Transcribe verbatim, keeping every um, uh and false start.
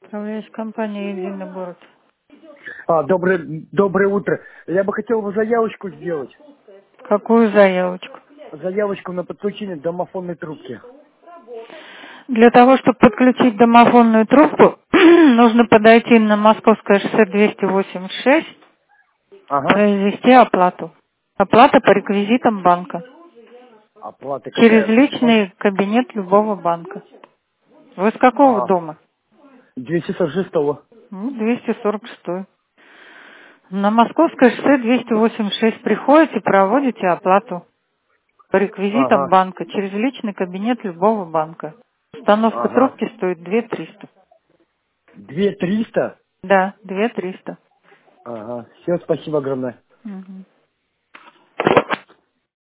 Управляющая компания «Единый город». А, доброе, доброе утро. Я бы хотел бы заявочку сделать. Какую заявочку? Заявочку на подключение домофонной трубки. Для того, чтобы подключить домофонную трубку, нужно подойти на Московское шоссе двести восемьдесят шесть, Ага. произвести оплату. Оплата по реквизитам банка. Оплата Через какая? Бан- личный кабинет любого банка. Вы с какого А, дома? двести сорок шестого. Ну, двести сорок шесть. На Московское шоссе двести восемьдесят шесть приходите, проводите оплату по реквизитам Ага. банка через личный кабинет любого банка. Установка Ага. трубки стоит две триста. Две триста? Да, две триста. Ага. Все, спасибо огромное. Мгм.